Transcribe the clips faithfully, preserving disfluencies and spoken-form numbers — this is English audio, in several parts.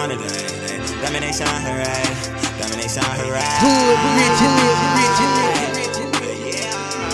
on today. Domination, hooray. Domination, hooray. Hood, rich, hood, rich, yeah.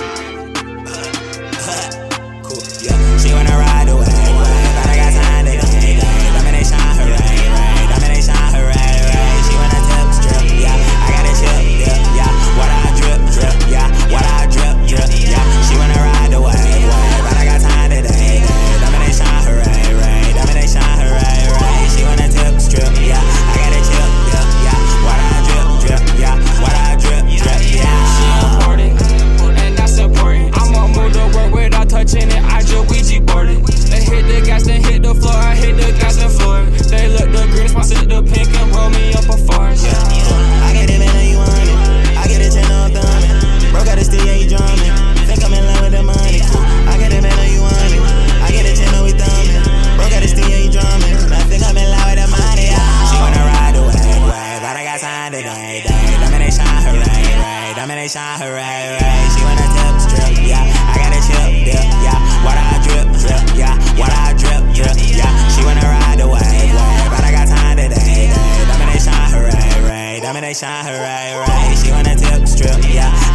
Cool, yeah. She wanna ride away, but I got time today. Domination, hooray. Domination, hooray. She wanna tip, strip, yeah. I got a chip, dip, yeah. What I drip, drip, yeah. What I drip, drip, yeah. She wanna ride away, but I got time today. Domination, hooray. Domination, hooray. She wanna tip, strip, yeah. I got a chip, dip, yeah. What I drip, drip, yeah. What I drip, drip, yeah. She important, and that's important. I'ma move the work without touching it. I just Ouija board it. They hit the gas, then hit the floor. I hit the gas and floor. They look the green, spots hit the pink and roll me up a forest. Yeah, I get it, man, you want it. I get it, ten on thumbing. Broke out the steel, yeah, you drumming. Think I'm in love with the money. I get it, man, you want it. I get it, ten on we thumbing. Broke out the steel, yeah, you drumming. I think I'm in love with the money. Yeah. She wanna ride away, way, but I got time today. Domination, hooray, domination, hooray. She wanna tip, strip, yeah. I got a chip, dip, yeah. What I drip, drip, yeah. What I drip, drip, yeah. She wanna ride away, way, but I got time today. Domination, hooray, domination, hooray. She wanna tip, strip, yeah.